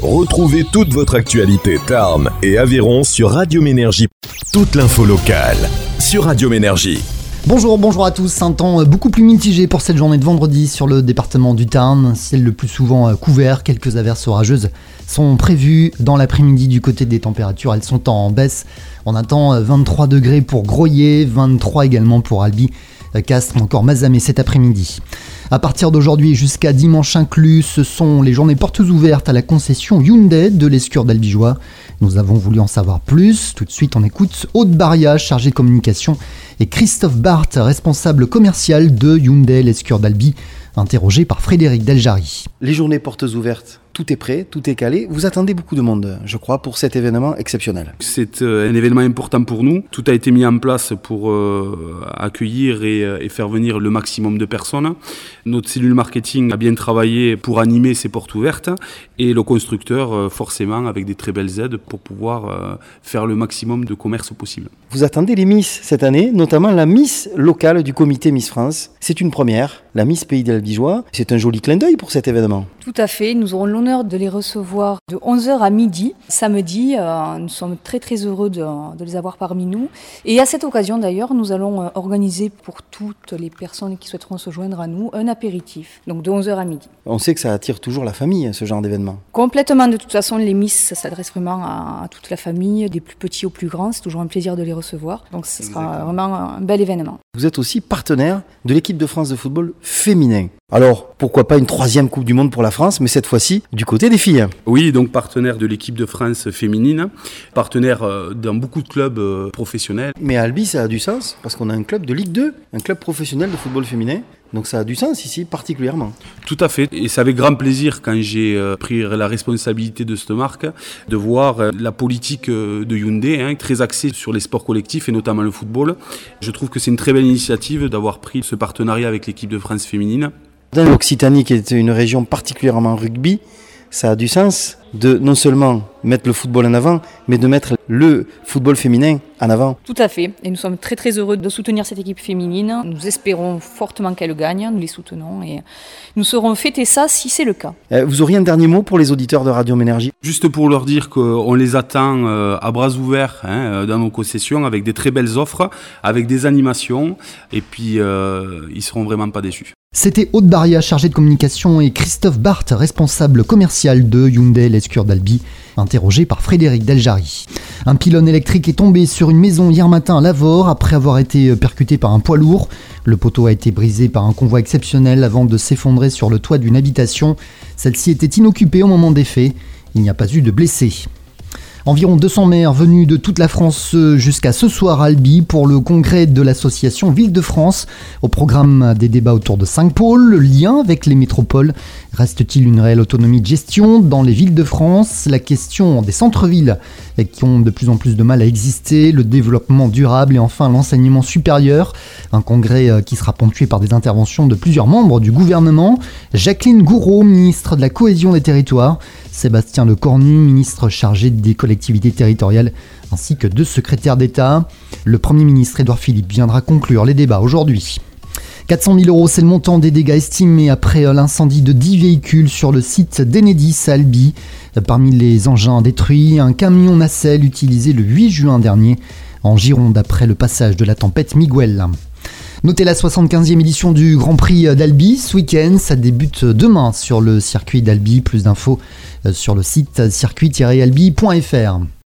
Retrouvez toute votre actualité Tarn et Aveyron sur Radio Ménergie. Toute l'info locale sur Radio Ménergie. Bonjour à tous. Un temps beaucoup plus mitigé pour cette journée de vendredi sur le département du Tarn. Ciel le plus souvent couvert, quelques averses orageuses sont prévues dans l'après-midi du côté des températures. Elles sont en baisse. On attend 23 degrés pour Groyer, 23 également pour Albi, Castres, encore Mazamet cet après-midi. À partir d'aujourd'hui jusqu'à dimanche inclus, ce sont les journées portes ouvertes à la concession Hyundai de l'Escure d'Albigeois. Nous avons voulu en savoir plus. Tout de suite, on écoute Aude Baria, chargée de communication, et Christophe Barthes, responsable commercial de Hyundai l'Escure d'Albi, interrogé par Frédéric Deljari. Les journées portes ouvertes, tout est prêt, tout est calé. Vous attendez beaucoup de monde, je crois, pour cet événement exceptionnel. C'est un événement important pour nous. Tout a été mis en place pour accueillir et faire venir le maximum de personnes. Notre cellule marketing a bien travaillé pour animer ces portes ouvertes et le constructeur, forcément, avec des très belles aides pour pouvoir faire le maximum de commerce possible. Vous attendez les Miss cette année, notamment la Miss locale du comité Miss France. C'est une première, la Miss Pays d'Albigeois. C'est un joli clin d'œil pour cet événement. Tout à fait, nous aurons l'honneur de les recevoir de 11h à midi, samedi. Nous sommes très heureux de les avoir parmi nous. Et à cette occasion d'ailleurs, nous allons organiser pour toutes les personnes qui souhaiteront se joindre à nous un apéritif, donc de 11h à midi. On sait que ça attire toujours la famille, ce genre d'événement. Complètement, de toute façon, les Miss, ça s'adresse vraiment à toute la famille, des plus petits aux plus grands. C'est toujours un plaisir de les recevoir, donc ce sera vraiment un bel événement. Vous êtes aussi partenaire de l'équipe de France de football féminin. Alors, pourquoi pas une 3e Coupe du Monde pour la France, mais cette fois-ci du côté des filles. Oui, donc partenaire de l'équipe de France féminine, partenaire dans beaucoup de clubs professionnels. Mais à Albi, ça a du sens, parce qu'on a un club de Ligue 2, un club professionnel de football féminin. Donc ça a du sens ici, particulièrement. Tout à fait. Et c'est avec grand plaisir, quand j'ai pris la responsabilité de cette marque, de voir la politique de Hyundai, très axée sur les sports collectifs et notamment le football. Je trouve que c'est une très belle initiative d'avoir pris ce partenariat avec l'équipe de France féminine. Dans l'Occitanie, qui est une région particulièrement rugby, ça a du sens de non seulement mettre le football en avant, mais de mettre le football féminin en avant. Tout à fait, et nous sommes très heureux de soutenir cette équipe féminine. Nous espérons fortement qu'elle gagne, nous les soutenons et nous saurons fêter ça si c'est le cas. Vous auriez un dernier mot pour les auditeurs de Radio Ménergie ? Juste pour leur dire qu'on les attend à bras ouverts dans nos concessions avec des très belles offres, avec des animations, et puis ils seront vraiment pas déçus. C'était Aude Baria, chargée de communication, et Christophe Barthes, responsable commercial de Hyundai l'Escure d'Albi, interrogé par Frédéric Deljari. Un pylône électrique est tombé sur une maison hier matin à Lavore après avoir été percuté par un poids lourd. Le poteau a été brisé par un convoi exceptionnel avant de s'effondrer sur le toit d'une habitation. Celle-ci était inoccupée au moment des faits. Il n'y a pas eu de blessés. Environ 200 maires venus de toute la France jusqu'à ce soir à Albi pour le congrès de l'association Ville de France. Au programme des débats autour de 5 pôles, le lien avec les métropoles. Reste-t-il une réelle autonomie de gestion dans les villes de France ? La question des centres-villes qui ont de plus en plus de mal à exister, le développement durable et enfin l'enseignement supérieur. Un congrès qui sera ponctué par des interventions de plusieurs membres du gouvernement. Jacqueline Gouraud, ministre de la Cohésion des Territoires. Sébastien Lecornu, ministre chargé des collectivités territoriales, ainsi que 2 secrétaires d'État. Le Premier ministre Édouard Philippe viendra conclure les débats aujourd'hui. 400 000 €, c'est le montant des dégâts estimés après l'incendie de 10 véhicules sur le site d'Enedis à Albi. Parmi les engins détruits, un camion nacelle utilisé le 8 juin dernier en Gironde après le passage de la tempête Miguel. Notez la 75e édition du Grand Prix d'Albi ce week-end. Ça débute demain sur le circuit d'Albi. Plus d'infos sur le site circuit-albi.fr.